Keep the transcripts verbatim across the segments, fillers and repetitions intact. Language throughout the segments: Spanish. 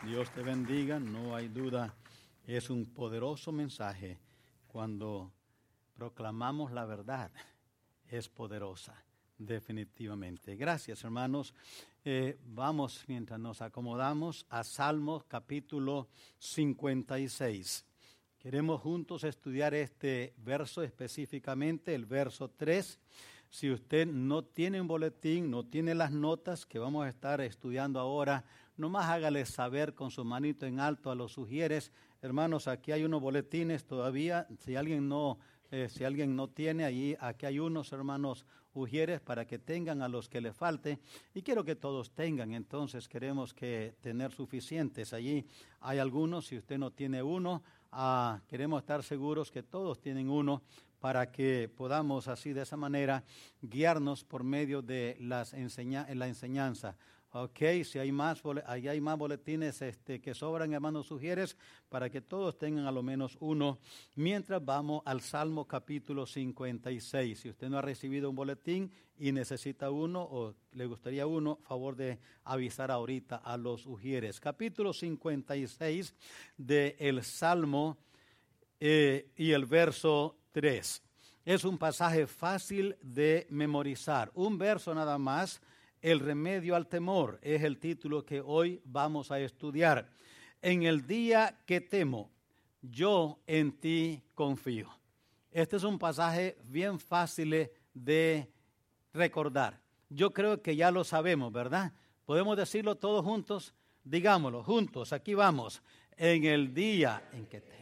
Dios te bendiga, no hay duda, es un poderoso mensaje. Cuando proclamamos la verdad, es poderosa, definitivamente. Gracias, hermanos. Eh, vamos, mientras nos acomodamos, a Salmos capítulo cincuenta y seis. Queremos juntos estudiar este verso específicamente, el verso tres. Si usted no tiene un boletín, no tiene las notas que vamos a estar estudiando ahora, nomás hágale saber con su manito en alto a los sugieres. Hermanos, aquí hay unos boletines todavía. Si alguien no, eh, si alguien no tiene, allí, aquí hay unos, hermanos, ujieres para que tengan a los que le falte. Y quiero que todos tengan, entonces queremos que tener suficientes. Allí hay algunos, si usted no tiene uno, ah, queremos estar seguros que todos tienen uno, para que podamos así de esa manera guiarnos por medio de las enseña, la enseñanza. Ok, si hay más, ahí hay más boletines este, que sobran, hermanos, sugieres, para que todos tengan a lo menos uno, mientras vamos al Salmo capítulo cincuenta y seis. Si usted no ha recibido un boletín y necesita uno o le gustaría uno, favor de avisar ahorita a los sugieres. Capítulo cincuenta y seis del Salmo eh, y el verso tres. Es un pasaje fácil de memorizar. Un verso nada más. El remedio al temor es el título que hoy vamos a estudiar. En el día que temo, yo en ti confío. Este es un pasaje bien fácil de recordar. Yo creo que ya lo sabemos, ¿verdad? Podemos decirlo todos juntos. Digámoslo juntos. Aquí vamos. En el día en que temo.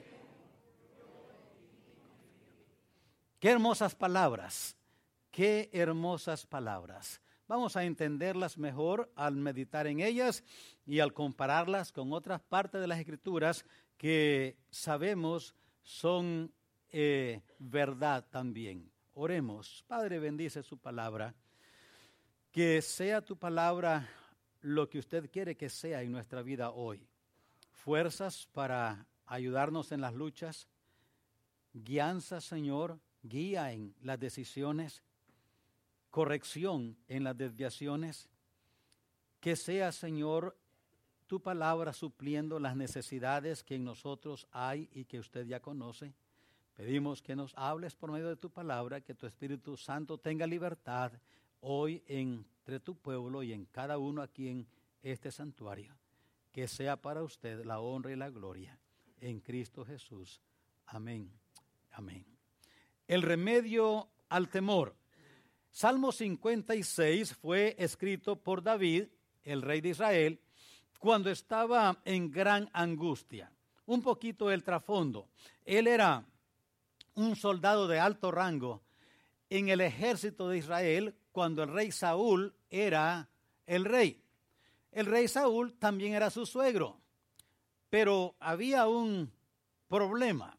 Qué hermosas palabras, qué hermosas palabras. Vamos a entenderlas mejor al meditar en ellas y al compararlas con otras partes de las Escrituras que sabemos son eh, verdad también. Oremos. Padre, bendice su palabra. Que sea tu palabra lo que usted quiere que sea en nuestra vida hoy. Fuerzas para ayudarnos en las luchas. Guianza, Señor. Guía en las decisiones, corrección en las desviaciones, que sea, Señor, tu palabra supliendo las necesidades que en nosotros hay y que usted ya conoce. Pedimos que nos hables por medio de tu palabra, que tu Espíritu Santo tenga libertad hoy entre tu pueblo y en cada uno aquí en este santuario. Que sea para usted la honra y la gloria en Cristo Jesús. Amén. Amén. El remedio al temor. Salmo cincuenta y seis fue escrito por David, el rey de Israel, cuando estaba en gran angustia. Un poquito el trasfondo. Él era un soldado de alto rango en el ejército de Israel cuando el rey Saúl era el rey. El rey Saúl también era su suegro, pero había un problema.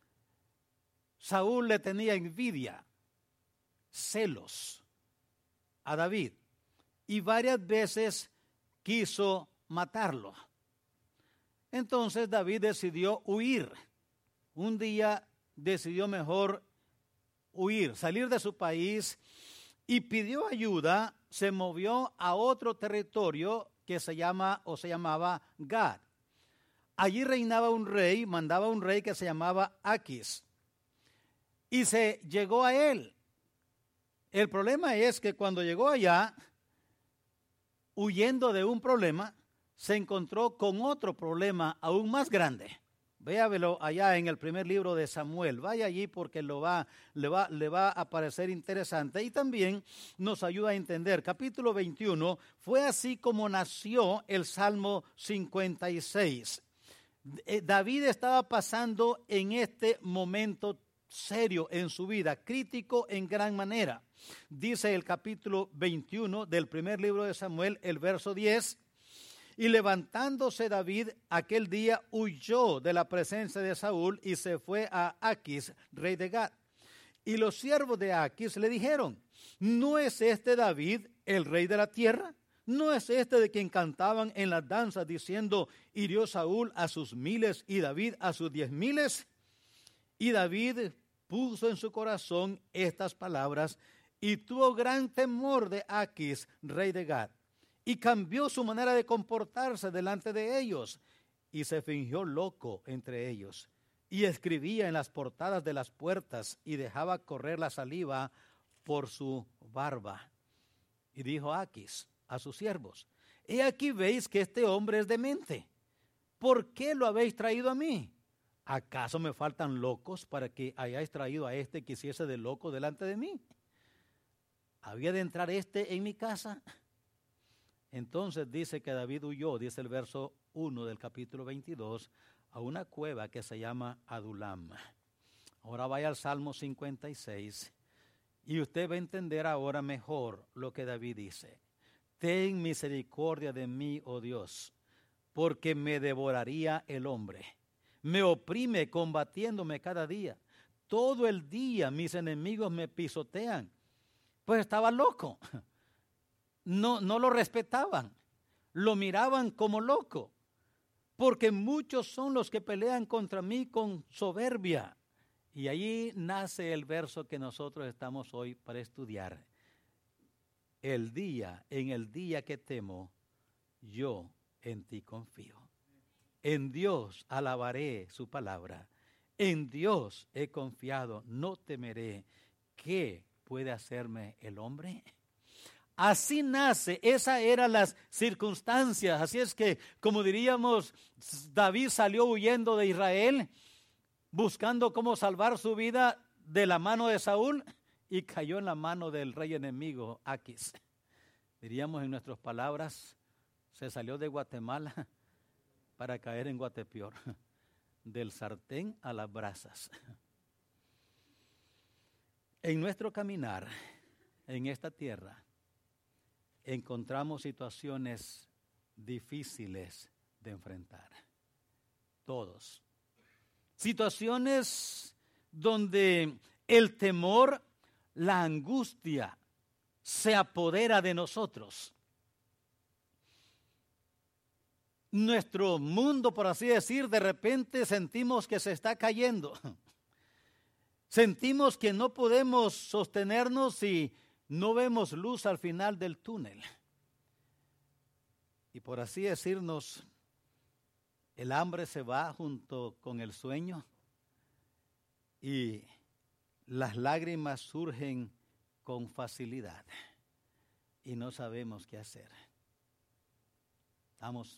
Saúl le tenía envidia, celos a David y varias veces quiso matarlo. Entonces David decidió huir. Un día decidió mejor huir, salir de su país y pidió ayuda. Se movió a otro territorio que se llama o se llamaba Gad. Allí reinaba un rey, mandaba un rey que se llamaba Aquis. Y se llegó a él. El problema es que cuando llegó allá, huyendo de un problema, se encontró con otro problema aún más grande. Véalo allá en el primer libro de Samuel. Vaya allí porque lo va, le, va, le va a parecer interesante. Y también nos ayuda a entender. Capítulo veintiuno, fue así como nació el Salmo cincuenta y seis. David estaba pasando en este momento serio en su vida, crítico en gran manera. Dice el capítulo veintiuno del primer libro de Samuel, el verso diez, y levantándose David aquel día huyó de la presencia de Saúl y se fue a Aquis, rey de Gad. Y los siervos de Aquis le dijeron, ¿no es este David el rey de la tierra? ¿No es este de quien cantaban en las danzas diciendo, hirió Saúl a sus miles y David a sus diez miles? Y David puso en su corazón estas palabras y tuvo gran temor de Aquis, rey de Gad, y cambió su manera de comportarse delante de ellos. y se fingió loco entre ellos, y escribía en las portadas de las puertas y dejaba correr la saliva por su barba. Y dijo Aquis a sus siervos: he aquí veis que este hombre es demente. ¿Por qué lo habéis traído a mí? ¿Acaso me faltan locos para que hayáis traído a este que hiciese de loco delante de mí? ¿Había de entrar este en mi casa? Entonces dice que David huyó, dice el verso uno del capítulo veintidós, a una cueva que se llama Adulam. Ahora vaya al Salmo cincuenta y seis y usted va a entender ahora mejor lo que David dice. Ten misericordia de mí, oh Dios, porque me devoraría el hombre. Me oprime combatiéndome cada día. Todo el día mis enemigos me pisotean. Pues estaba loco. No, no lo respetaban. Lo miraban como loco. Porque muchos son los que pelean contra mí con soberbia. Y allí nace el verso que nosotros estamos hoy para estudiar. El día, en el día que temo, yo en ti confío. En Dios alabaré su palabra. En Dios he confiado, no temeré. ¿Qué puede hacerme el hombre? Así nace, esas eran las circunstancias. Así es que, como diríamos, David salió huyendo de Israel, buscando cómo salvar su vida de la mano de Saúl, y cayó en la mano del rey enemigo, Aquis. Diríamos en nuestras palabras, se salió de Guatemala para caer en Guatepeor, del sartén a las brasas. En nuestro caminar en esta tierra encontramos situaciones difíciles de enfrentar. Todos. Situaciones donde el temor, la angustia se apodera de nosotros. Nuestro mundo, por así decir, de repente sentimos que se está cayendo. Sentimos que no podemos sostenernos y no vemos luz al final del túnel. Y por así decirnos, el hambre se va junto con el sueño y las lágrimas surgen con facilidad y no sabemos qué hacer. Estamos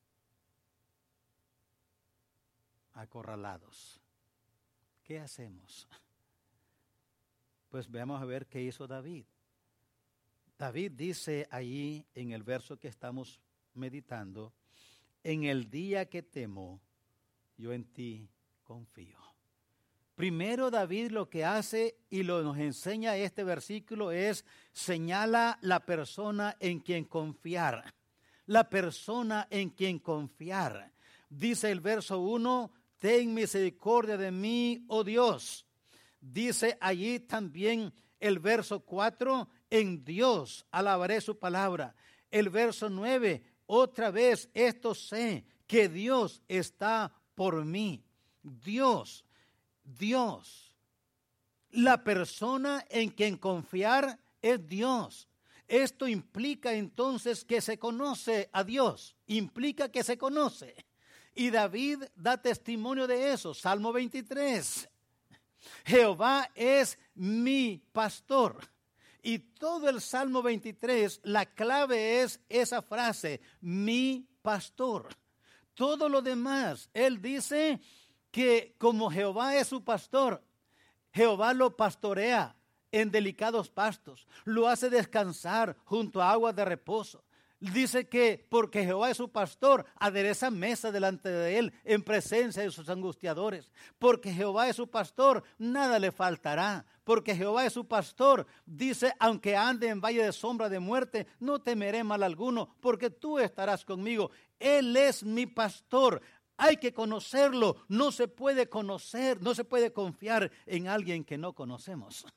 acorralados. ¿Qué hacemos? Pues veamos a ver qué hizo David. David dice ahí en el verso que estamos meditando: en el día que temo, yo en ti confío. Primero David lo que hace y lo nos enseña este versículo es señala la persona en quien confiar. La persona en quien confiar. Dice el verso uno: ten misericordia de mí, oh Dios. Dice allí también el verso cuatro: en Dios alabaré su palabra. El verso nueve: otra vez esto sé, que Dios está por mí. Dios, Dios. La persona en quien confiar es Dios. Esto implica entonces que se conoce a Dios. Implica que se conoce. Y David da testimonio de eso. Salmo veintitrés. Jehová es mi pastor. Y todo el Salmo veintitrés, la clave es esa frase, mi pastor. Todo lo demás, él dice que como Jehová es su pastor, Jehová lo pastorea en delicados pastos, lo hace descansar junto a aguas de reposo. Dice que porque Jehová es su pastor, adereza mesa delante de él en presencia de sus angustiadores. Porque Jehová es su pastor, nada le faltará. Porque Jehová es su pastor, dice, aunque ande en valle de sombra de muerte, no temeré mal alguno, porque tú estarás conmigo. Él es mi pastor. Hay que conocerlo. No se puede conocer, no se puede confiar en alguien que no conocemos.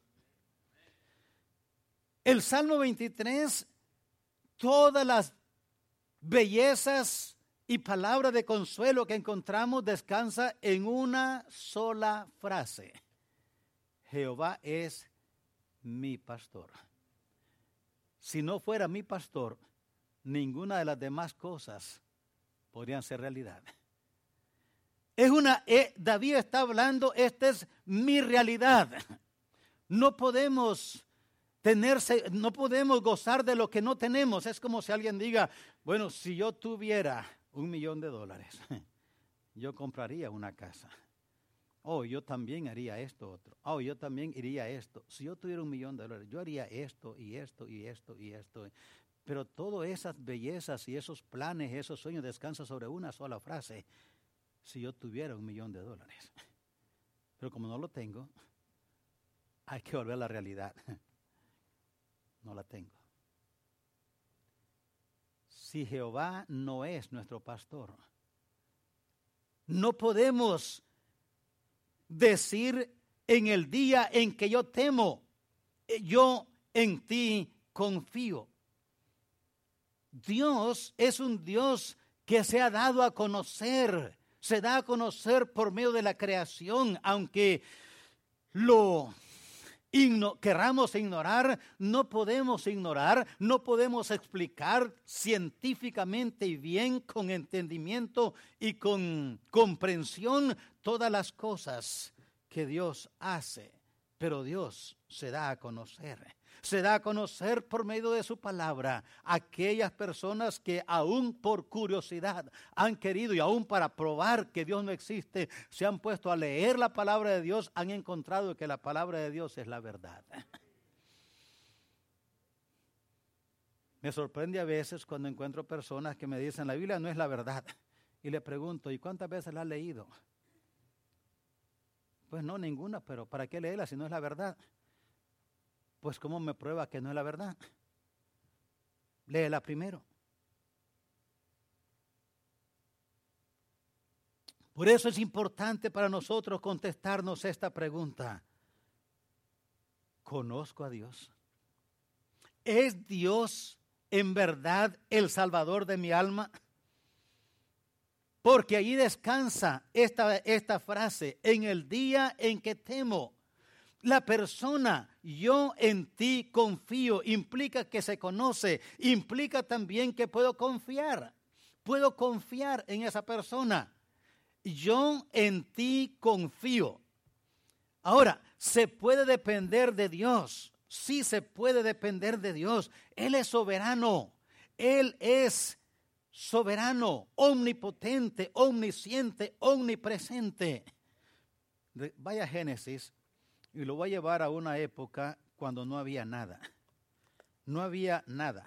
El Salmo veintitrés, todas las bellezas y palabras de consuelo que encontramos descansa en una sola frase. Jehová es mi pastor. Si no fuera mi pastor, ninguna de las demás cosas podrían ser realidad. Es una, eh, David está hablando, esta es mi realidad. No podemos tenerse, no podemos gozar de lo que no tenemos. Es como si alguien diga, bueno, si yo tuviera un millón de dólares, yo compraría una casa. Oh, yo también haría esto otro. Oh, yo también iría a esto. Si yo tuviera un millón de dólares, yo haría esto y esto y esto y esto. Pero todas esas bellezas y esos planes, esos sueños descansan sobre una sola frase. Si yo tuviera un millón de dólares. Pero como no lo tengo, hay que volver a la realidad. No la tengo. Si Jehová no es nuestro pastor, no podemos decir en el día en que yo temo, yo en ti confío. Dios es un Dios que se ha dado a conocer, se da a conocer por medio de la creación, aunque lo igno- querramos ignorar, no podemos ignorar, no podemos explicar científicamente y bien, con entendimiento y con comprensión, todas las cosas que Dios hace. Pero Dios se da a conocer. Se da a conocer por medio de su palabra a aquellas personas que aún por curiosidad han querido, y aún para probar que Dios no existe, se han puesto a leer la palabra de Dios, han encontrado que la palabra de Dios es la verdad. Me sorprende a veces cuando encuentro personas que me dicen la Biblia no es la verdad, y le pregunto, ¿y cuántas veces la has leído? Pues no, ninguna, pero ¿para qué leerla si no es la verdad? Pues ¿cómo me prueba que no es la verdad? Léela primero. Por eso es importante para nosotros contestarnos esta pregunta. ¿Conozco a Dios? ¿Es Dios en verdad el Salvador de mi alma? Porque allí descansa esta, esta frase, en el día en que temo. La persona, yo en ti confío, implica que se conoce, implica también que puedo confiar, puedo confiar en esa persona. Yo en ti confío. Ahora, ¿se puede depender de Dios? Sí se puede depender de Dios. Él es soberano, Él es soberano, omnipotente, omnisciente, omnipresente. Vaya a Génesis. Y lo voy a llevar a una época cuando no había nada. No había nada.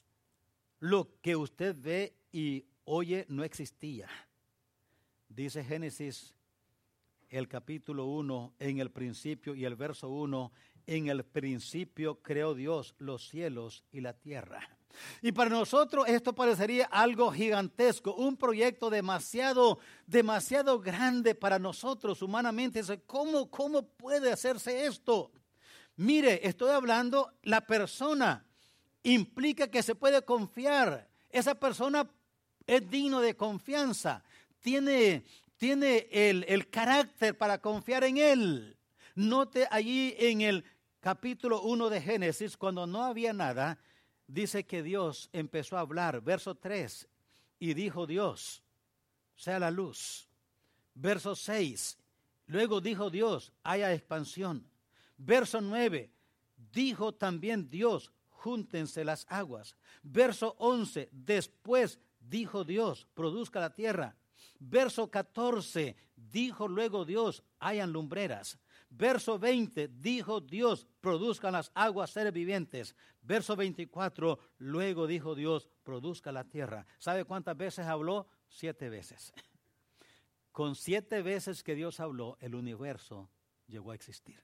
Lo que usted ve y oye no existía. Dice Génesis, el capítulo uno, en el principio, y el verso uno, en el principio creó Dios los cielos y la tierra. Y para nosotros esto parecería algo gigantesco, un proyecto demasiado, demasiado grande para nosotros humanamente. ¿Cómo, cómo puede hacerse esto? Mire, estoy hablando, la persona implica que se puede confiar. Esa persona es digno de confianza, tiene, tiene el, el carácter para confiar en él. Note allí en el capítulo uno de Génesis, cuando no había nada, dice que Dios empezó a hablar, verso tres, y dijo Dios, sea la luz. Verso seis, luego dijo Dios, haya expansión. Verso nueve, dijo también Dios, júntense las aguas. Verso once, después dijo Dios, produzca la tierra. Verso catorce, dijo luego Dios, hayan lumbreras. Verso veinte, dijo Dios, produzcan las aguas seres vivientes. Verso veinticuatro, luego dijo Dios, produzca la tierra. ¿Sabe cuántas veces habló? Siete veces. Con siete veces que Dios habló, el universo llegó a existir.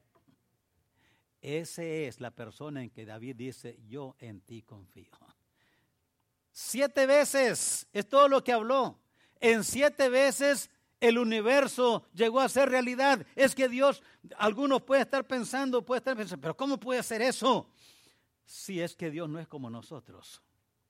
Esa es la persona en que David dice, yo en ti confío. Siete veces es todo lo que habló. En siete veces el universo llegó a ser realidad. Es que Dios, algunos pueden estar pensando, pueden estar pensando, pero ¿cómo puede ser eso? Si es que Dios no es como nosotros.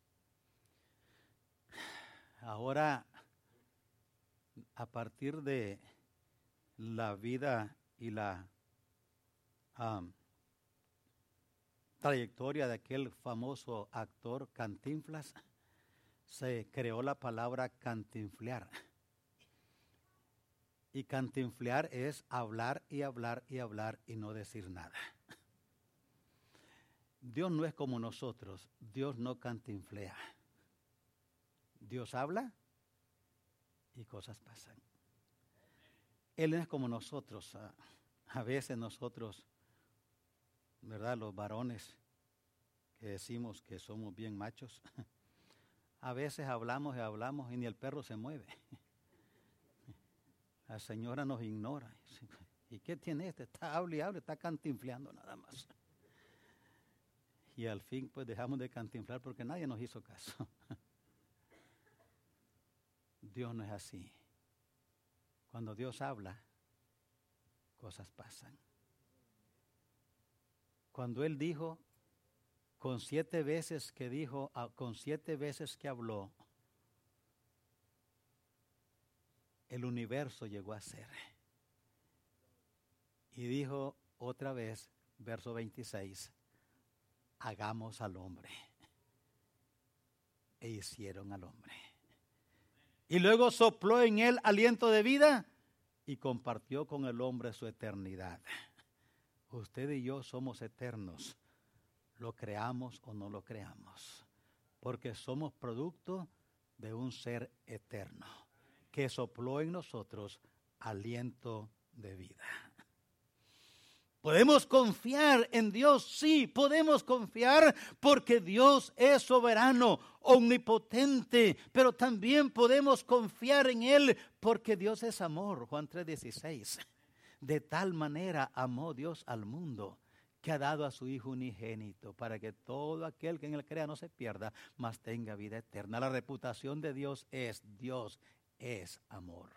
Ahora, a partir de la vida y la um, trayectoria de aquel famoso actor Cantinflas, se creó la palabra cantinflear. Y cantinflear es hablar y hablar y hablar y no decir nada. Dios no es como nosotros. Dios no cantinflea. Dios habla y cosas pasan. Él no es como nosotros. A, a veces nosotros, ¿verdad? Los varones que decimos que somos bien machos, a veces hablamos y hablamos y ni el perro se mueve. La señora nos ignora. ¿Y qué tiene este? Está hable y hable, está cantinfleando nada más. Y al fin pues dejamos de cantinflar porque nadie nos hizo caso. Dios no es así. Cuando Dios habla, cosas pasan. Cuando Él dijo, con siete veces que dijo, con siete veces que habló, el universo llegó a ser. Y dijo otra vez, verso veintiséis, hagamos al hombre. E hicieron al hombre. Y luego sopló en él aliento de vida y compartió con el hombre su eternidad. Usted y yo somos eternos, lo creamos o no lo creamos, porque somos producto de un ser eterno que sopló en nosotros aliento de vida. ¿Podemos confiar en Dios? Sí, podemos confiar porque Dios es soberano, omnipotente, pero también podemos confiar en Él porque Dios es amor. Juan tres dieciséis. De tal manera amó Dios al mundo que ha dado a su Hijo unigénito para que todo aquel que en Él crea no se pierda, mas tenga vida eterna. La reputación de Dios es, Dios es amor.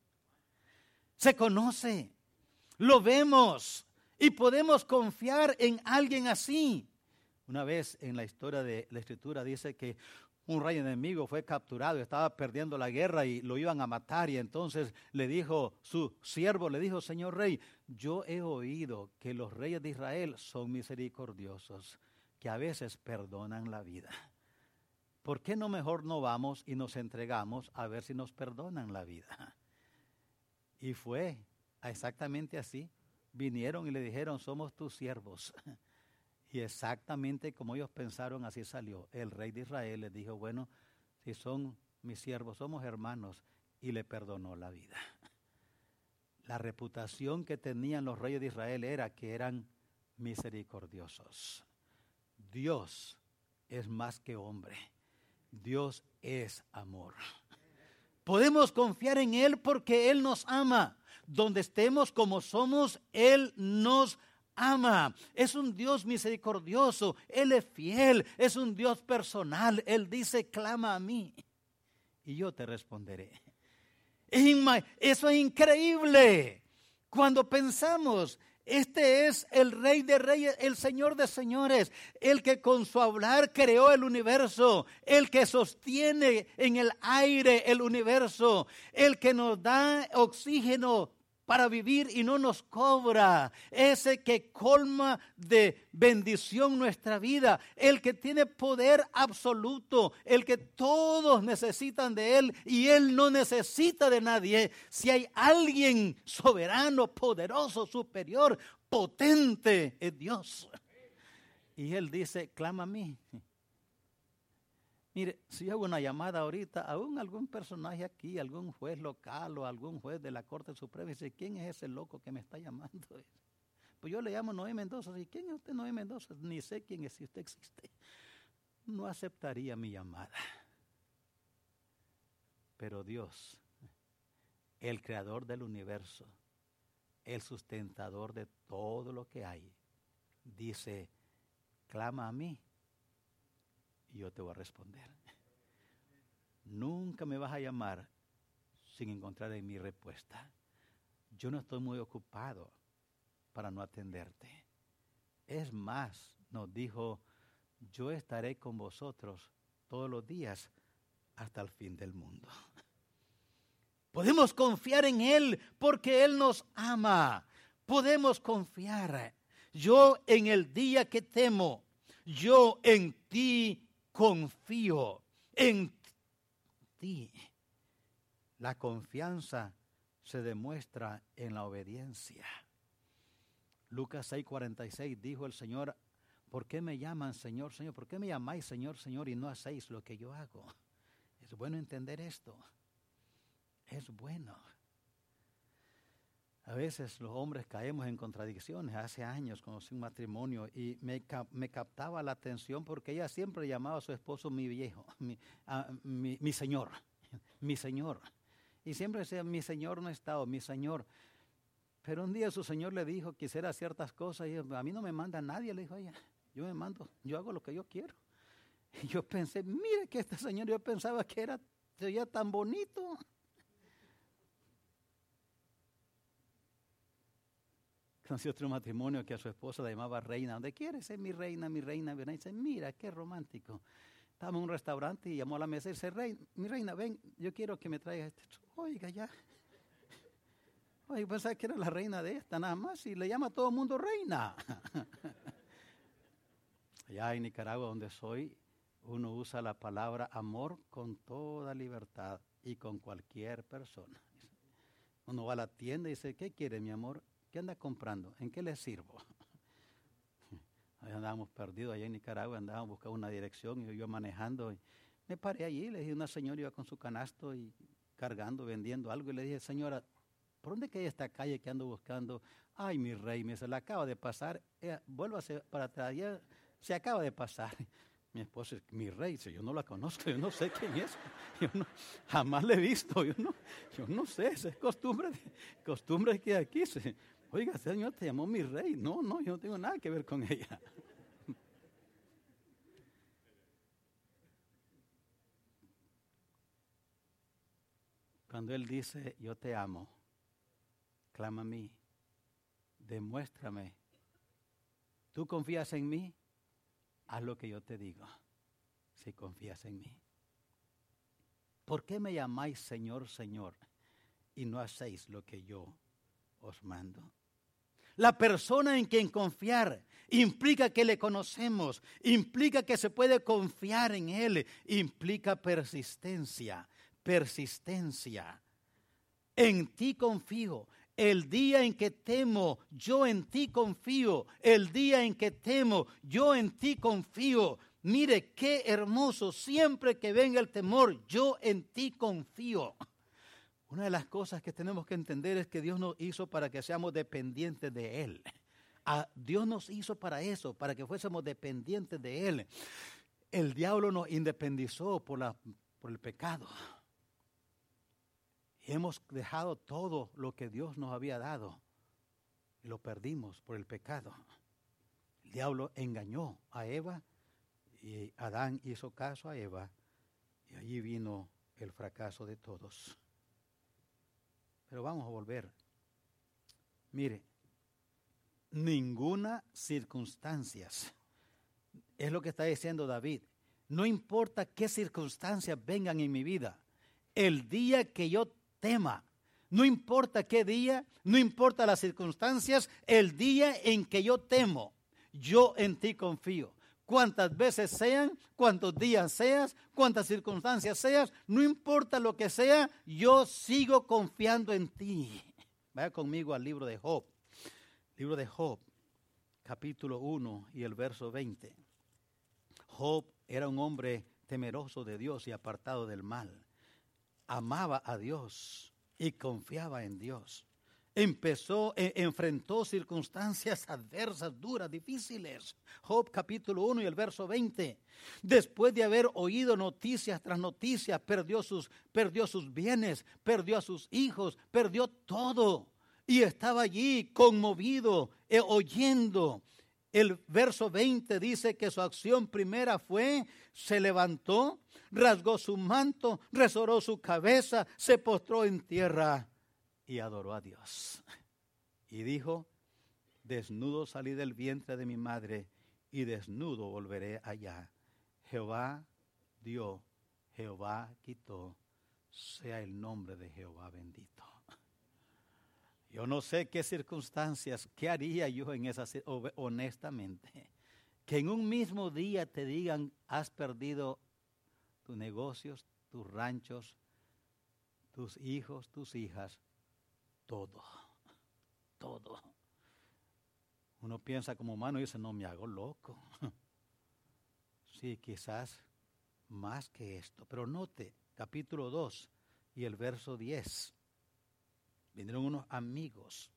Se conoce, lo vemos. Y podemos confiar en alguien así. Una vez en la historia de la Escritura dice que un rey enemigo fue capturado, estaba perdiendo la guerra y lo iban a matar. Y entonces le dijo, su siervo le dijo, Señor rey, yo he oído que los reyes de Israel son misericordiosos, que a veces perdonan la vida. ¿Por qué no mejor no vamos y nos entregamos a ver si nos perdonan la vida? Y fue exactamente así. Vinieron y le dijeron, somos tus siervos. Y exactamente como ellos pensaron, así salió. El rey de Israel les dijo, bueno, si son mis siervos, somos hermanos. Y le perdonó la vida. La reputación que tenían los reyes de Israel era que eran misericordiosos. Dios es más que hombre. Dios es amor. Podemos confiar en Él porque Él nos ama. Donde estemos como somos, Él nos ama. Es un Dios misericordioso. Él es fiel. Es un Dios personal. Él dice, clama a mí y yo te responderé. Eso es increíble. Cuando pensamos, este es el Rey de Reyes, el Señor de Señores, el que con su hablar creó el universo, el que sostiene en el aire el universo, el que nos da oxígeno para vivir y no nos cobra, ese que colma de bendición nuestra vida, el que tiene poder absoluto, el que todos necesitan de Él y Él no necesita de nadie. Si hay alguien soberano, poderoso, superior, potente, es Dios. Y Él dice, clama a mí. Mire, si hago una llamada ahorita, aún algún personaje aquí, algún juez local o algún juez de la Corte Suprema, dice, ¿quién es ese loco que me está llamando? Pues yo le llamo Noé Mendoza. ¿Y quién es usted, Noé Mendoza? Ni sé quién es, si usted existe. No aceptaría mi llamada. Pero Dios, el creador del universo, el sustentador de todo lo que hay, dice, clama a mí y yo te voy a responder. Nunca me vas a llamar sin encontrar en mi respuesta. Yo no estoy muy ocupado para no atenderte. Es más, nos dijo, yo estaré con vosotros todos los días hasta el fin del mundo. Podemos confiar en Él porque Él nos ama. Podemos confiar. Yo en el día que temo, yo en ti confío, en ti. La confianza se demuestra en la obediencia. Lucas seis cuarenta y seis dijo el Señor: ¿por qué me llaman Señor, Señor? ¿Por qué me llamáis Señor, Señor y no hacéis lo que yo hago? Es bueno entender esto. Es bueno. A veces los hombres caemos en contradicciones. Hace años conocí un matrimonio y me, me captaba la atención porque ella siempre llamaba a su esposo mi viejo, mi, uh, mi, mi señor, mi señor. Y siempre decía: mi señor no ha estado, mi señor. Pero un día su señor le dijo que hiciera ciertas cosas y a mí no me manda nadie, le dijo ella. Yo me mando, yo hago lo que yo quiero. Y yo pensé, mire que este señor, yo pensaba que era, sería tan bonito. Conocí otro matrimonio que a su esposa la llamaba reina. ¿Dónde quiere ser mi reina, mi reina, mi reina? Y dice: mira, qué romántico. Estábamos en un restaurante y llamó a la mesa y dice: reina, mi reina, ven, yo quiero que me traiga este. Oiga, ya. Oiga, pensaba que era la reina de esta nada más y le llama a todo el mundo reina. Allá en Nicaragua, donde soy, uno usa la palabra amor con toda libertad y con cualquier persona. Uno va a la tienda y dice: ¿qué quiere, mi amor? ¿Qué anda comprando? ¿En qué le sirvo? Ahí andábamos perdidos allá en Nicaragua, andábamos buscando una dirección y yo iba manejando. Y me paré allí, le dije: una señora iba con su canasto y cargando, vendiendo algo. Y le dije: señora, ¿por dónde queda esta calle que ando buscando? Ay, mi rey, me se la acaba de pasar. Eh, vuélvase para atrás, ya se acaba de pasar. Mi esposo: mi rey, si yo no la conozco, yo no sé quién es. Yo no, jamás la he visto, yo no, yo no sé, esa es costumbre, costumbre que aquí se... Oiga, señor, te llamó mi rey. No, no, yo no tengo nada que ver con ella. Cuando Él dice: yo te amo, clama a mí, demuéstrame. ¿Tú confías en mí? Haz lo que yo te digo, si confías en mí. ¿Por qué me llamáis Señor, Señor, y no hacéis lo que yo os mando? La persona en quien confiar implica que le conocemos, implica que se puede confiar en Él, implica persistencia, persistencia. En ti confío. El día en que temo, yo en ti confío. El día en que temo, yo en ti confío. Mire qué hermoso, siempre que venga el temor, yo en ti confío. Una de las cosas que tenemos que entender es que Dios nos hizo para que seamos dependientes de Él. A Dios nos hizo para eso, para que fuésemos dependientes de Él. El diablo nos independizó por, la, por el pecado. Y hemos dejado todo lo que Dios nos había dado y lo perdimos por el pecado. El diablo engañó a Eva y Adán hizo caso a Eva y allí vino el fracaso de todos. Pero vamos a volver. Mire, ninguna circunstancia, es lo que está diciendo David. No importa qué circunstancias vengan en mi vida, el día que yo tema, no importa qué día, no importa las circunstancias, el día en que yo temo, yo en ti confío. Cuántas veces sean, cuántos días seas, cuántas circunstancias seas, no importa lo que sea, yo sigo confiando en ti. Vaya conmigo al libro de Job, libro de Job, capítulo uno y el verso veinte. Job era un hombre temeroso de Dios y apartado del mal. Amaba a Dios y confiaba en Dios. Empezó, eh, enfrentó circunstancias adversas, duras, difíciles. Job capítulo uno y el verso veinte. Después de haber oído noticias tras noticias, perdió sus, perdió sus bienes, perdió a sus hijos, perdió todo. Y estaba allí conmovido, eh, oyendo. El verso veinte dice que su acción primera fue, se levantó, rasgó su manto, resoró su cabeza, se postró en tierra y adoró a Dios. Y dijo: desnudo salí del vientre de mi madre y desnudo volveré allá. Jehová dio, Jehová quitó, sea el nombre de Jehová bendito. Yo no sé qué circunstancias, qué haría yo en esas, honestamente, que en un mismo día te digan: has perdido tus negocios, tus ranchos, tus hijos, tus hijas, todo, todo. Uno piensa como humano y dice, no me hago loco. Sí, quizás más que esto. Pero note, capítulo dos y el verso diez. Vinieron unos amigos.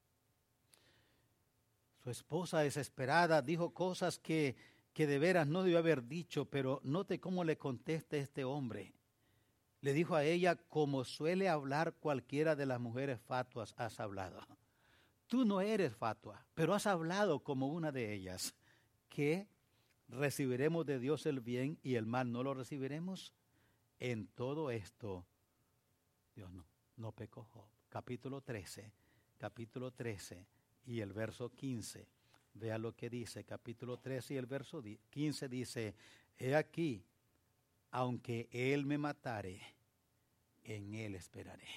Su esposa desesperada dijo cosas que, que de veras no debió haber dicho, pero note cómo le contesta este hombre. Le dijo a ella, como suele hablar cualquiera de las mujeres fatuas, has hablado. Tú no eres fatua, pero has hablado como una de ellas. ¿Qué? ¿Recibiremos de Dios el bien y el mal no lo recibiremos? En todo esto, Dios no, no pecó Job. Capítulo trece, capítulo trece y el verso quince. Vea lo que dice, capítulo trece y el verso quince dice, he aquí, aunque él me matare, en él esperaré.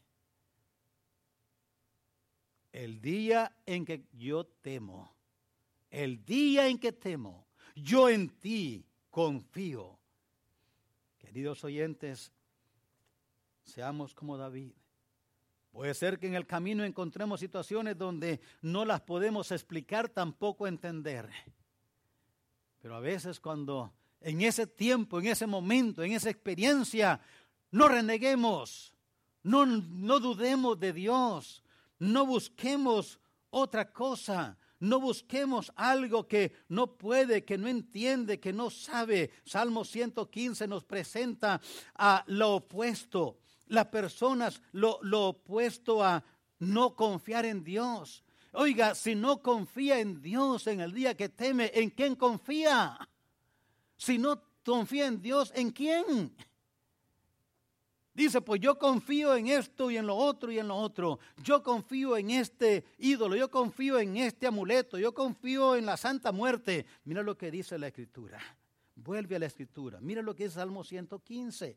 El día en que yo temo, el día en que temo, yo en ti confío. Queridos oyentes, seamos como David. Puede ser que en el camino encontremos situaciones donde no las podemos explicar, tampoco entender. Pero a veces cuando en ese tiempo, en ese momento, en esa experiencia, no reneguemos, no, no dudemos de Dios, no busquemos otra cosa, no busquemos algo que no puede, que no entiende, que no sabe. Salmo ciento quince nos presenta a lo opuesto. Las personas lo, lo opuesto a no confiar en Dios. Oiga, si no confía en Dios en el día que teme, ¿en quién confía? Si no confía en Dios, ¿en quién? Dice, pues yo confío en esto y en lo otro y en lo otro. Yo confío en este ídolo, yo confío en este amuleto, yo confío en la Santa Muerte. Mira lo que dice la Escritura. Vuelve a la Escritura. Mira lo que dice Salmo ciento quince.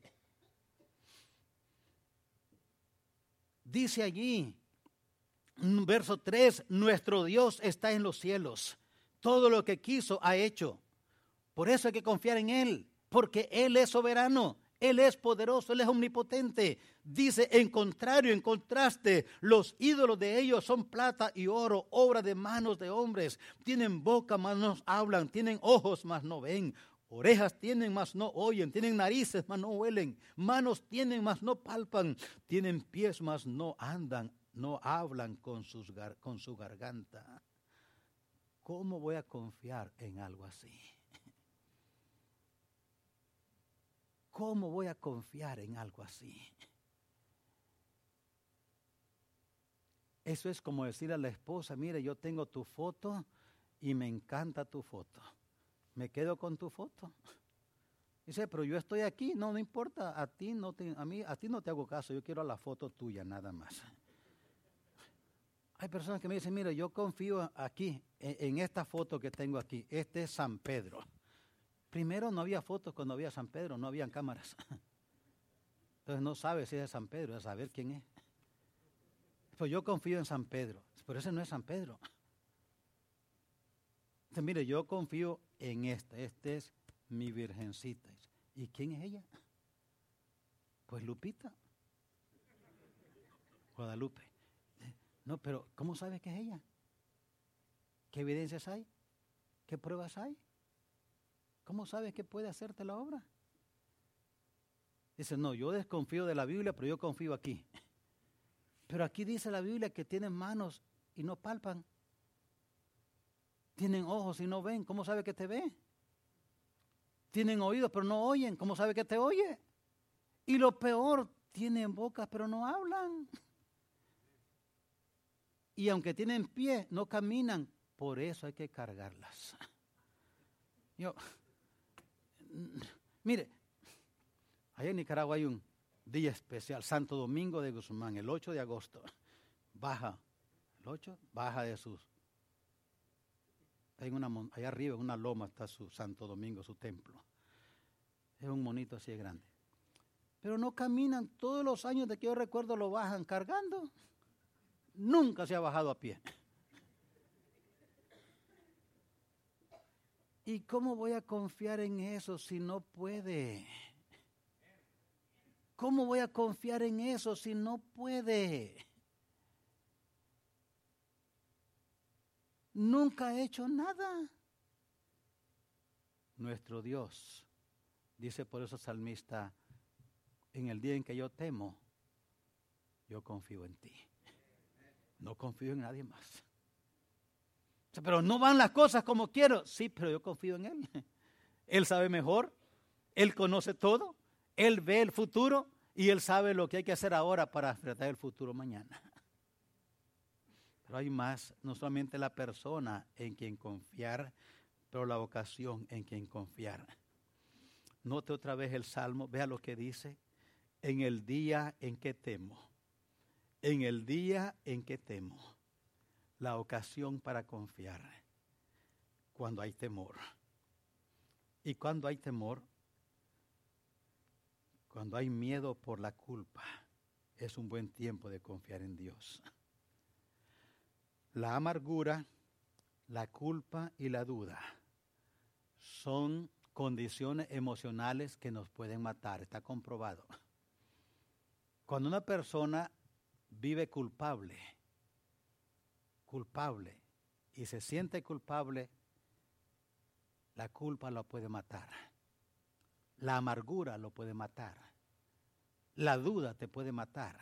Dice allí, verso tres, nuestro Dios está en los cielos. Todo lo que quiso ha hecho. Por eso hay que confiar en Él, porque Él es soberano. Él es poderoso, Él es omnipotente. Dice, en contrario, en contraste, los ídolos de ellos son plata y oro, obra de manos de hombres. Tienen boca, mas no hablan. Tienen ojos, mas no ven. Orejas tienen, mas no oyen. Tienen narices, mas no huelen. Manos tienen, mas no palpan. Tienen pies, mas no andan. No hablan con, sus gar- con su garganta. ¿Cómo voy a confiar en algo así? ¿Cómo voy a confiar en algo así? Eso es como decir a la esposa, mire, yo tengo tu foto y me encanta tu foto. Me quedo con tu foto. Dice, pero yo estoy aquí, no, no importa, a ti no te, a mí, a ti no te hago caso, yo quiero la foto tuya nada más. Hay personas que me dicen, mire, yo confío aquí, en, en esta foto que tengo aquí, este es San Pedro. Primero no había fotos cuando había San Pedro, no habían cámaras. Entonces no sabe si es San Pedro, es saber quién es. Pues yo confío en San Pedro, pero ese no es San Pedro. Entonces mire, yo confío en esta, esta es mi virgencita. ¿Y quién es ella? Pues Lupita. Guadalupe. No, pero ¿cómo sabe que es ella? ¿Qué evidencias hay? ¿Qué pruebas hay? ¿Cómo sabes que puede hacerte la obra? Dice, no, yo desconfío de la Biblia, pero yo confío aquí. Pero aquí dice la Biblia que tienen manos y no palpan. Tienen ojos y no ven. ¿Cómo sabe que te ve? Tienen oídos, pero no oyen. ¿Cómo sabe que te oye? Y lo peor, tienen bocas, pero no hablan. Y aunque tienen pie, no caminan. Por eso hay que cargarlas. Yo... Mire, allá en Nicaragua hay un día especial, Santo Domingo de Guzmán, el ocho de agosto. Baja, el ocho, baja de sus... En una, allá arriba, en una loma, está su Santo Domingo, su templo. Es un monito así de grande. Pero no caminan, todos los años de que yo recuerdo lo bajan cargando. Nunca se ha bajado a pie. ¿Y cómo voy a confiar en eso si no puede? ¿Cómo voy a confiar en eso si no puede? nunca he hecho nada. Nuestro Dios, dice por eso el salmista, en el día en que yo temo, yo confío en ti. No confío en nadie más. Pero no van las cosas como quiero. Sí, pero yo confío en Él. Él sabe mejor. Él conoce todo. Él ve el futuro. Y Él sabe lo que hay que hacer ahora para enfrentar el futuro mañana. Pero hay más. No solamente la persona en quien confiar, pero la ocasión en quien confiar. Note otra vez el Salmo. Vea lo que dice. En el día en que temo. En el día en que temo. La ocasión para confiar. Cuando hay temor. Y cuando hay temor, cuando hay miedo por la culpa, es un buen tiempo de confiar en Dios. La amargura, la culpa y la duda son condiciones emocionales que nos pueden matar. Está comprobado. Cuando una persona vive culpable, culpable, y se siente culpable, la culpa lo puede matar. La amargura lo puede matar. La duda te puede matar.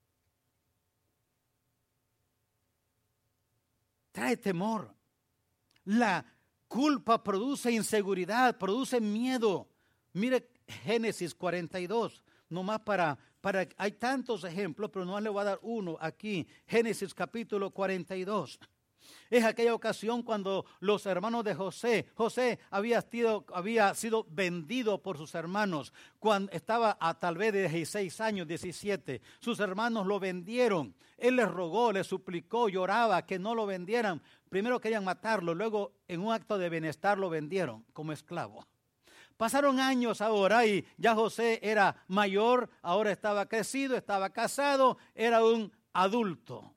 Trae temor. La culpa produce inseguridad, produce miedo. Mire Génesis cuarenta y dos, nomás para, para, hay tantos ejemplos, pero nomás le voy a dar uno aquí. Génesis capítulo cuarenta y dos. Es aquella ocasión cuando los hermanos de José, José había sido, había sido vendido por sus hermanos, cuando estaba a tal vez de dieciséis años, diecisiete, sus hermanos lo vendieron, él les rogó, les suplicó, lloraba que no lo vendieran, primero querían matarlo, luego en un acto de bienestar lo vendieron como esclavo. Pasaron años ahora y ya José era mayor, ahora estaba crecido, estaba casado, era un adulto.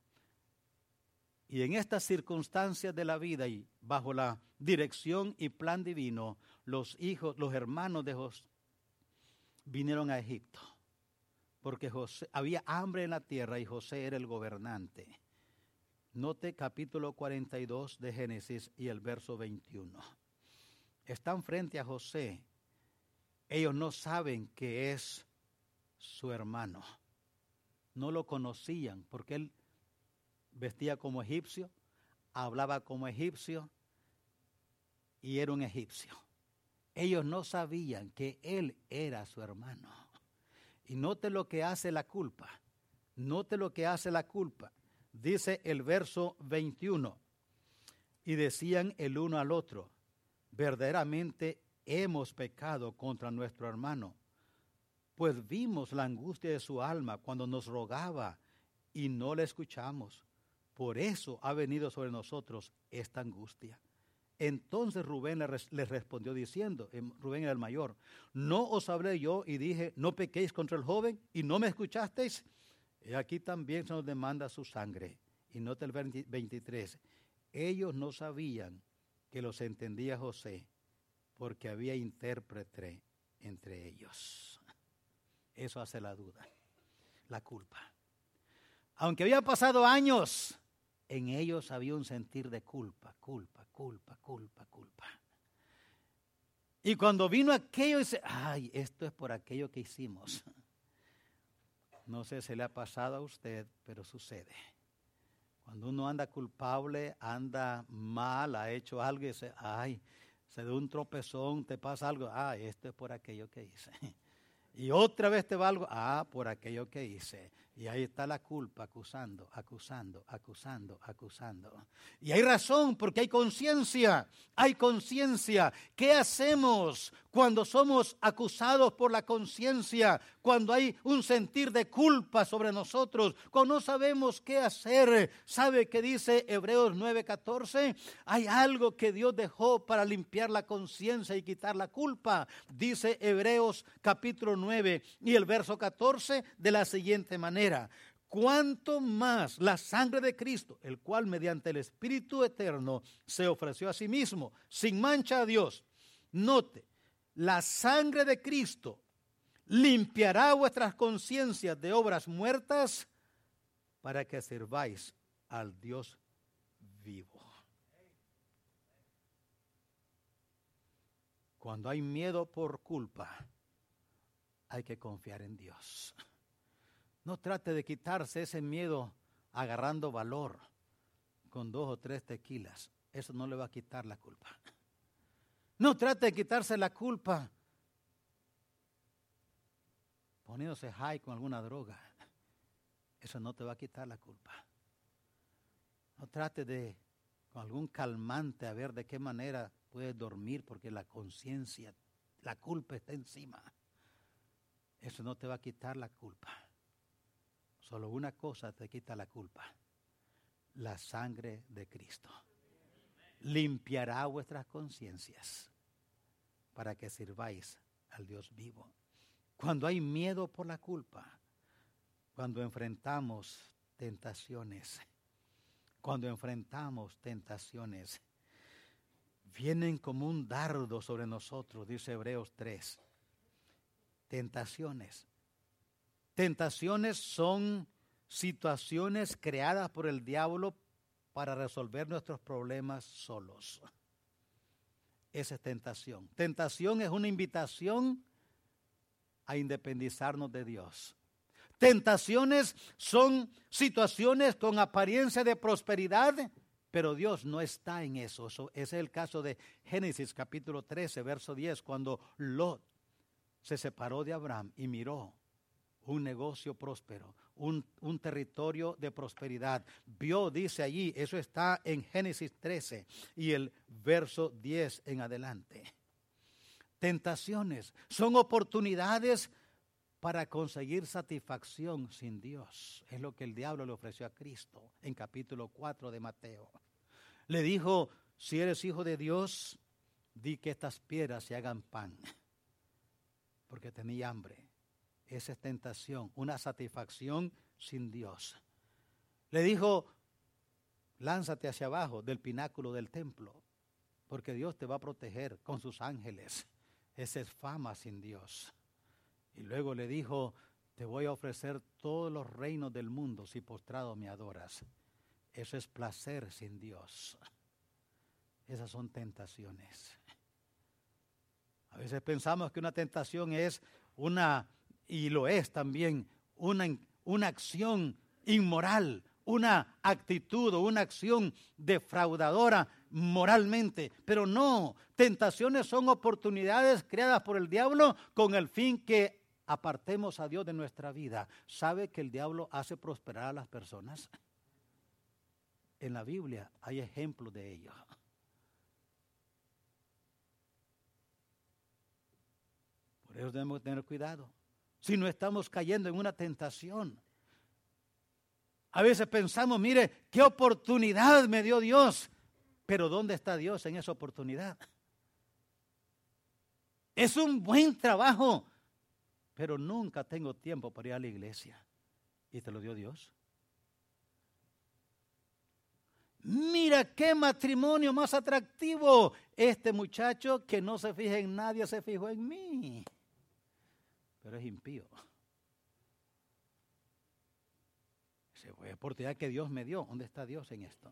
Y en estas circunstancias de la vida y bajo la dirección y plan divino, los hijos, los hermanos de José vinieron a Egipto. Porque José, había hambre en la tierra y José era el gobernante. Note capítulo cuarenta y dos de Génesis y el verso veintiuno. Están frente a José. Ellos no saben que es su hermano. No lo conocían porque él vestía como egipcio, hablaba como egipcio y era un egipcio. Ellos no sabían que él era su hermano. Y note lo que hace la culpa. Note lo que hace la culpa. Dice el verso veintiuno. Y decían el uno al otro, verdaderamente hemos pecado contra nuestro hermano, pues vimos la angustia de su alma cuando nos rogaba y no le escuchamos. Por eso ha venido sobre nosotros esta angustia. Entonces Rubén le, res, le respondió diciendo, Rubén era el mayor, ¿no os hablé yo y dije, no pequéis contra el joven y no me escuchasteis? Y aquí también se nos demanda su sangre. Y nota el veintitrés, ellos no sabían que los entendía José, porque había intérprete entre ellos. Eso hace la duda, la culpa. Aunque había pasado años, en ellos había un sentir de culpa, culpa, culpa, culpa, culpa. Y cuando vino aquello, dice, ay, esto es por aquello que hicimos. No sé si le ha pasado a usted, pero sucede. Cuando uno anda culpable, anda mal, ha hecho algo y dice, ay, se da un tropezón, te pasa algo, ah, esto es por aquello que hice. Y otra vez te va algo, ah, por aquello que hice. Y ahí está la culpa acusando, acusando, acusando, acusando. Y hay razón porque hay conciencia, hay conciencia. ¿Qué hacemos cuando somos acusados por la conciencia? Cuando hay un sentir de culpa sobre nosotros, cuando no sabemos qué hacer. ¿Sabe qué dice Hebreos nueve catorce? Hay algo que Dios dejó para limpiar la conciencia y quitar la culpa. Dice Hebreos capítulo nueve y el verso catorce de la siguiente manera. Cuanto más la sangre de Cristo, el cual mediante el Espíritu eterno se ofreció a sí mismo, sin mancha a Dios. Note, la sangre de Cristo limpiará vuestras conciencias de obras muertas para que sirváis al Dios vivo. Cuando hay miedo por culpa, hay que confiar en Dios. No trate de quitarse ese miedo agarrando valor con dos o tres tequilas. Eso no le va a quitar la culpa. No trate de quitarse la culpa poniéndose high con alguna droga. Eso no te va a quitar la culpa. No trate de con algún calmante a ver de qué manera puedes dormir porque la conciencia, la culpa está encima. Eso no te va a quitar la culpa. Solo una cosa te quita la culpa: la sangre de Cristo. Limpiará vuestras conciencias para que sirváis al Dios vivo. Cuando hay miedo por la culpa, cuando enfrentamos tentaciones, cuando enfrentamos tentaciones, vienen como un dardo sobre nosotros, dice Hebreos tres. Tentaciones. Tentaciones son situaciones creadas por el diablo para resolver nuestros problemas solos. Esa es tentación. Tentación es una invitación a independizarnos de Dios. Tentaciones son situaciones con apariencia de prosperidad, pero Dios no está en eso. Eso ese es el caso de Génesis capítulo trece, verso diez, cuando Lot se separó de Abraham y miró un negocio próspero, un, un territorio de prosperidad. Vio, dice allí, eso está en Génesis trece y el verso diez en adelante. Tentaciones son oportunidades para conseguir satisfacción sin Dios. Es lo que el diablo le ofreció a Cristo en capítulo cuatro de Mateo. Le dijo: si eres hijo de Dios, di que estas piedras se hagan pan, porque tenía hambre. Esa es tentación, una satisfacción sin Dios. Le dijo: lánzate hacia abajo del pináculo del templo, porque Dios te va a proteger con sus ángeles. Esa es fama sin Dios. Y luego le dijo: te voy a ofrecer todos los reinos del mundo si postrado me adoras. Eso es placer sin Dios. Esas son tentaciones. A veces pensamos que una tentación es una, y lo es también, una, una acción inmoral, una actitud o una acción defraudadora moralmente. Pero no, tentaciones son oportunidades creadas por el diablo con el fin que apartemos a Dios de nuestra vida. ¿Sabe que el diablo hace prosperar a las personas? En la Biblia hay ejemplos de ello. Por eso debemos tener cuidado. Si no estamos cayendo en una tentación. A veces pensamos, mire, qué oportunidad me dio Dios. Pero ¿dónde está Dios en esa oportunidad? Es un buen trabajo, pero nunca tengo tiempo para ir a la iglesia. ¿Y te lo dio Dios? Mira qué matrimonio más atractivo. Este muchacho que no se fija en nadie se fijó en mí. Pero es impío. Esa fue la oportunidad que Dios me dio. ¿Dónde está Dios en esto?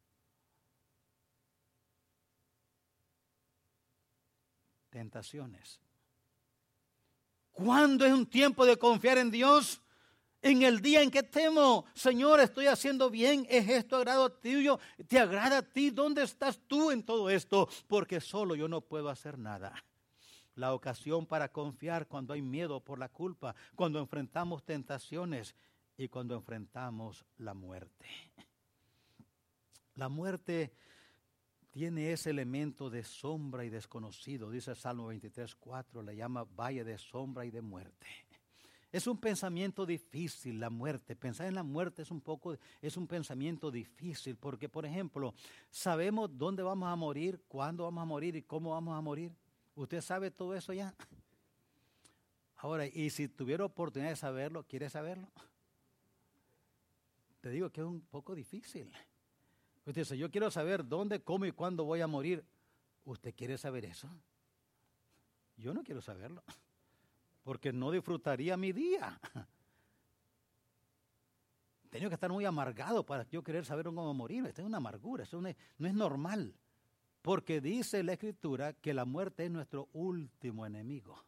Tentaciones. ¿Cuándo es un tiempo de confiar en Dios? En el día en que temo: Señor, estoy haciendo bien, ¿es esto agrado tuyo? ¿Te agrada a ti? ¿Dónde estás tú en todo esto? Porque solo yo no puedo hacer nada. La ocasión para confiar cuando hay miedo por la culpa, cuando enfrentamos tentaciones y cuando enfrentamos la muerte. La muerte tiene ese elemento de sombra y desconocido. Dice el Salmo veintitrés, cuatro, le llama valle de sombra y de muerte. Es un pensamiento difícil la muerte. Pensar en la muerte es un poco, es un pensamiento difícil porque, por ejemplo, sabemos dónde vamos a morir, cuándo vamos a morir y cómo vamos a morir. ¿Usted sabe todo eso ya? Ahora, y si tuviera oportunidad de saberlo, ¿quiere saberlo? Te digo que es un poco difícil. Usted dice: yo quiero saber dónde, cómo y cuándo voy a morir. ¿Usted quiere saber eso? Yo no quiero saberlo, porque no disfrutaría mi día. Tengo que estar muy amargado para yo querer saber cómo morir. Esta es una amargura, eso no es, no es normal. Porque dice la Escritura que la muerte es nuestro último enemigo.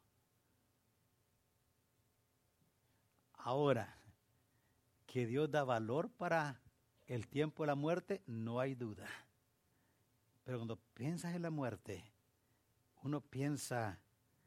Ahora, que Dios da valor para el tiempo de la muerte, no hay duda. Pero cuando piensas en la muerte, uno piensa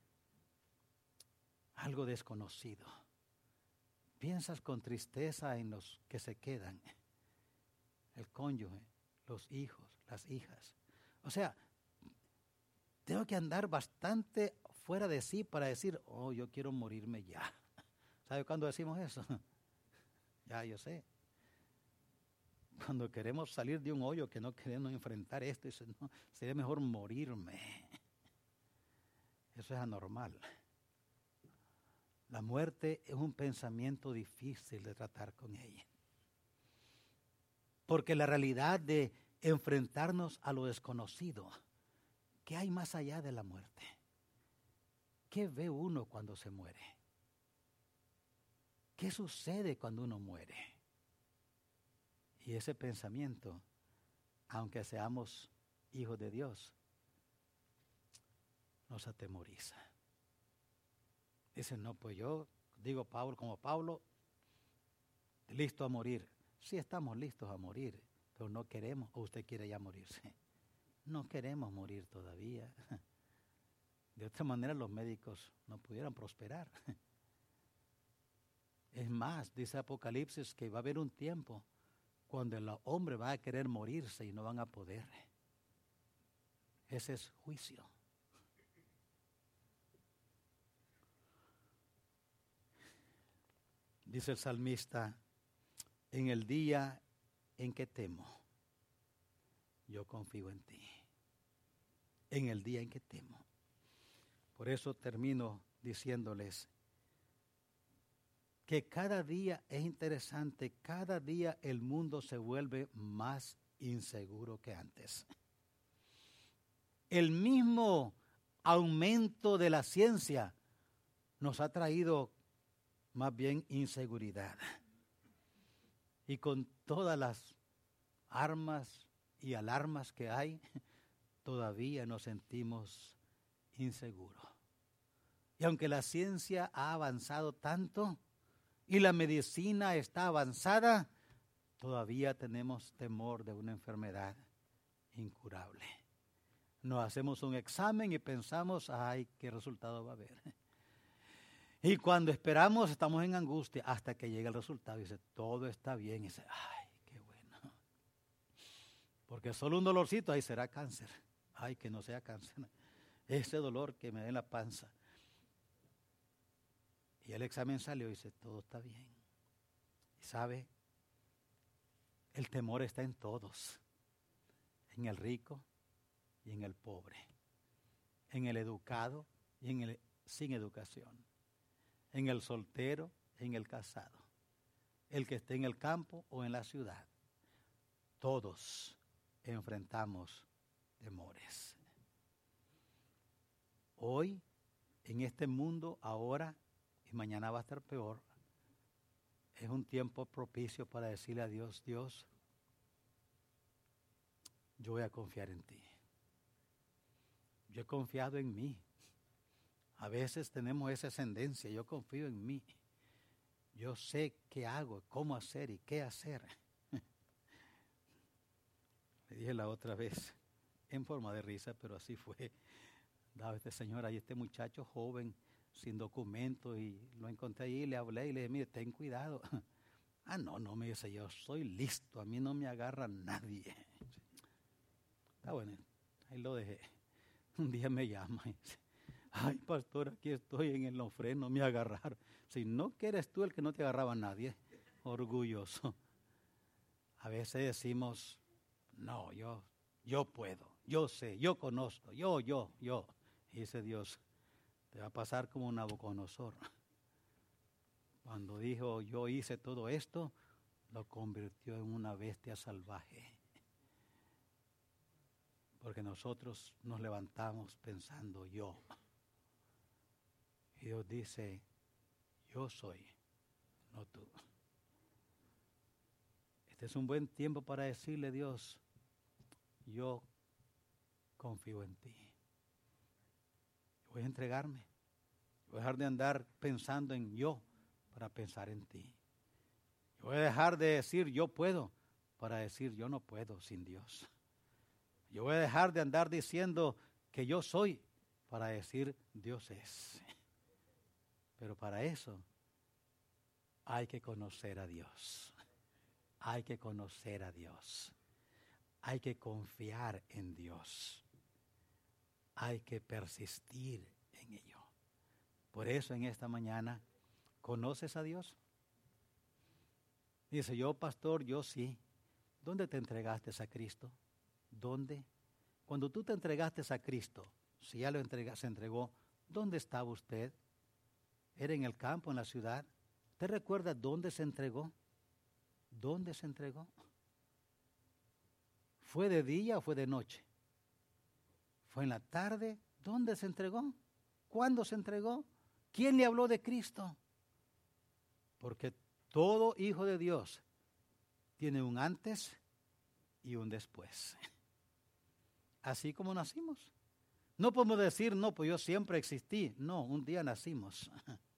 algo desconocido. Piensas con tristeza en los que se quedan, el cónyuge, los hijos, las hijas. O sea, tengo que andar bastante fuera de sí para decir, oh, yo quiero morirme ya. ¿Sabe cuándo decimos eso? Ya, yo sé. Cuando queremos salir de un hoyo que no queremos enfrentar esto, dice, no, sería mejor morirme. Eso es anormal. La muerte es un pensamiento difícil de tratar con ella. Porque la realidad de enfrentarnos a lo desconocido, ¿qué hay más allá de la muerte? ¿Qué ve uno cuando se muere? ¿Qué sucede cuando uno muere? Y ese pensamiento, aunque seamos hijos de Dios, nos atemoriza. Dicen, no, pues yo digo Pablo, como Pablo, listo a morir. Sí estamos listos a morir, pero no queremos, o usted quiere ya morirse. No queremos morir todavía. De otra manera los médicos no pudieran prosperar. Es más, dice Apocalipsis que va a haber un tiempo cuando el hombre va a querer morirse y no van a poder. Ese es juicio. Dice el salmista, en el día en que temo, yo confío en ti. En el día en que temo. Por eso termino diciéndoles que cada día es interesante, cada día el mundo se vuelve más inseguro que antes. El mismo aumento de la ciencia nos ha traído más bien inseguridad. Y con todas las armas y alarmas que hay, todavía nos sentimos inseguros. Y aunque la ciencia ha avanzado tanto y la medicina está avanzada, todavía tenemos temor de una enfermedad incurable. Nos hacemos un examen y pensamos, ay, ¿qué resultado va a haber? Y cuando esperamos, estamos en angustia hasta que llega el resultado y dice, todo está bien. Y dice, ay, qué bueno. Porque solo un dolorcito, ahí será cáncer. Ay, que no sea cáncer. Ese dolor que me da en la panza. Y el examen salió y dice, todo está bien. Y sabe, el temor está en todos. En el rico y en el pobre. En el educado y en el sin educación. En el soltero, en el casado, el que esté en el campo o en la ciudad. Todos enfrentamos temores. Hoy, en este mundo, ahora y mañana va a estar peor, es un tiempo propicio para decirle a Dios, Dios, yo voy a confiar en ti. Yo he confiado en mí. A veces tenemos esa ascendencia, yo confío en mí. Yo sé qué hago, cómo hacer y qué hacer. Le dije la otra vez, en forma de risa, pero así fue. Daba este señor ahí, este muchacho joven, sin documento, y lo encontré ahí, le hablé y le dije, mire, ten cuidado. Ah, no, no, me dice, yo soy listo, a mí no me agarra nadie. Está bueno, ahí lo dejé. Un día me llama y dice, ay, pastor, aquí estoy en el ofrendo, me agarraron. Si no que eres tú el que no te agarraba a nadie, orgulloso. A veces decimos, no, yo, yo puedo, yo sé, yo conozco, yo, yo, yo. Y dice Dios, te va a pasar como Nabucodonosor. Cuando dijo, yo hice todo esto, lo convirtió en una bestia salvaje. Porque nosotros nos levantamos pensando yo. Y Dios dice, yo soy, no tú. Este es un buen tiempo para decirle a Dios, yo confío en ti. Voy a entregarme. Voy a dejar de andar pensando en yo para pensar en ti. Voy a dejar de decir yo puedo para decir yo no puedo sin Dios. Yo voy a dejar de andar diciendo que yo soy para decir Dios es. Pero para eso hay que conocer a Dios. Hay que conocer a Dios. Hay que confiar en Dios. Hay que persistir en ello. Por eso en esta mañana, ¿conoces a Dios? Dice, yo pastor, yo sí. ¿Dónde te entregaste a Cristo? ¿Dónde? Cuando tú te entregaste a Cristo, si ya lo entrega, se entregó, ¿dónde estaba usted? ¿Era en el campo, en la ciudad? ¿Te recuerda dónde se entregó? ¿Dónde se entregó? ¿Fue de día o fue de noche? ¿Fue en la tarde? ¿Dónde se entregó? ¿Cuándo se entregó? ¿Quién le habló de Cristo? Porque todo hijo de Dios tiene un antes y un después. Así como nacimos. No podemos decir, no, pues yo siempre existí. No, un día nacimos.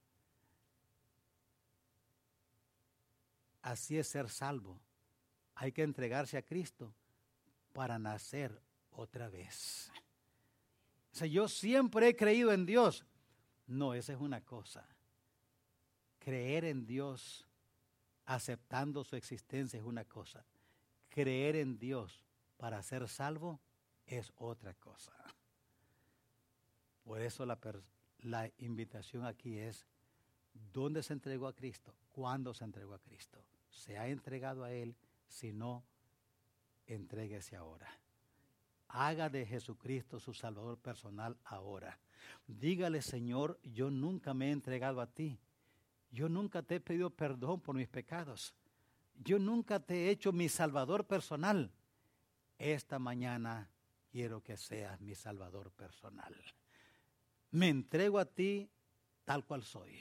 Así es ser salvo. Hay que entregarse a Cristo para nacer otra vez. O sea, yo siempre he creído en Dios. No, esa es una cosa. Creer en Dios aceptando su existencia es una cosa. Creer en Dios para ser salvo es otra cosa. Por eso la, la invitación aquí es, ¿dónde se entregó a Cristo? ¿Cuándo se entregó a Cristo? ¿Se ha entregado a Él? Si no, entréguese ahora. Haga de Jesucristo su Salvador personal ahora. Dígale, Señor, yo nunca me he entregado a ti. Yo nunca te he pedido perdón por mis pecados. Yo nunca te he hecho mi Salvador personal. Esta mañana quiero que seas mi Salvador personal. Me entrego a ti tal cual soy.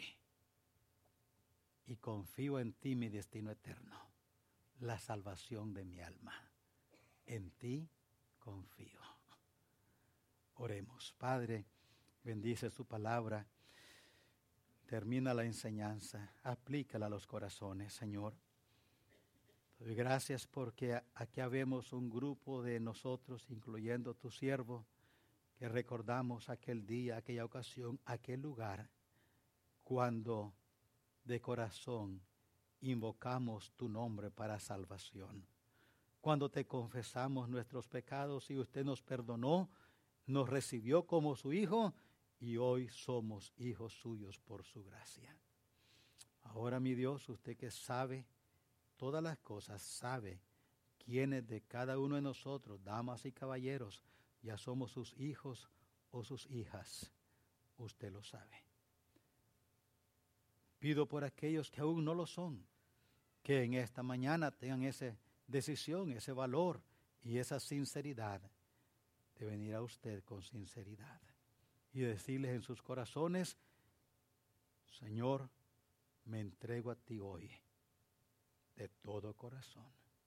Y confío en ti mi destino eterno, la salvación de mi alma. En ti confío. Oremos. Padre, bendice su palabra. Termina la enseñanza. Aplícala a los corazones, Señor. Te doy gracias porque aquí habemos un grupo de nosotros, incluyendo tu siervo, que recordamos aquel día, aquella ocasión, aquel lugar, cuando de corazón invocamos tu nombre para salvación. Cuando te confesamos nuestros pecados y usted nos perdonó, nos recibió como su hijo y hoy somos hijos suyos por su gracia. Ahora, mi Dios, usted que sabe todas las cosas, sabe quiénes de cada uno de nosotros, damas y caballeros, ya somos sus hijos o sus hijas. Usted lo sabe. Pido por aquellos que aún no lo son, que en esta mañana tengan esa decisión, ese valor y esa sinceridad de venir a usted con sinceridad y decirles en sus corazones, Señor, me entrego a ti hoy de todo corazón.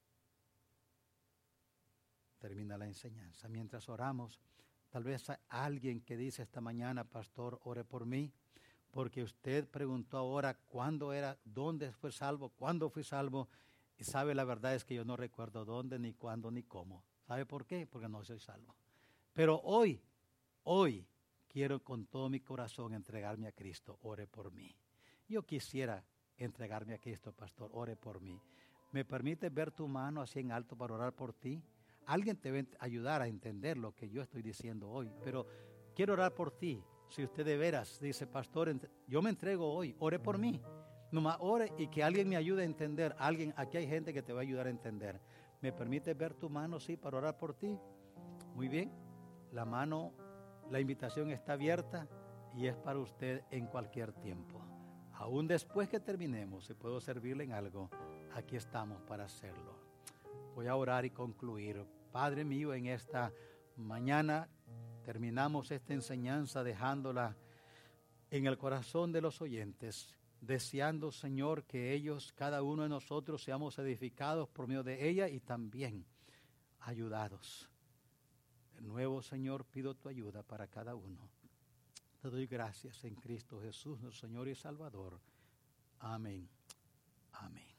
Termina la enseñanza. Mientras oramos, tal vez hay alguien que dice esta mañana, pastor, ore por mí, porque usted preguntó ahora cuándo era, dónde fue salvo, cuándo fui salvo, y sabe, la verdad es que yo no recuerdo dónde, ni cuándo, ni cómo. ¿Sabe por qué? Porque no soy salvo. Pero hoy, hoy, quiero con todo mi corazón entregarme a Cristo, ore por mí. Yo quisiera entregarme a Cristo, pastor, ore por mí. ¿Me permite ver tu mano así en alto para orar por ti? Alguien te va a ayudar a entender lo que yo estoy diciendo hoy, pero quiero orar por ti. Si usted de veras dice, pastor, yo me entrego hoy, ore por mí. Nomás ore y que alguien me ayude a entender. Alguien, aquí hay gente que te va a ayudar a entender. ¿Me permite ver tu mano, sí, para orar por ti? Muy bien. La mano, la invitación está abierta y es para usted en cualquier tiempo. Aún después que terminemos, si puedo servirle en algo, aquí estamos para hacerlo. Voy a orar y concluir. Padre mío, en esta mañana terminamos esta enseñanza dejándola en el corazón de los oyentes, deseando, Señor, que ellos, cada uno de nosotros, seamos edificados por medio de ella y también ayudados. De nuevo, Señor, pido tu ayuda para cada uno. Te doy gracias en Cristo Jesús, nuestro Señor y Salvador. Amén. Amén.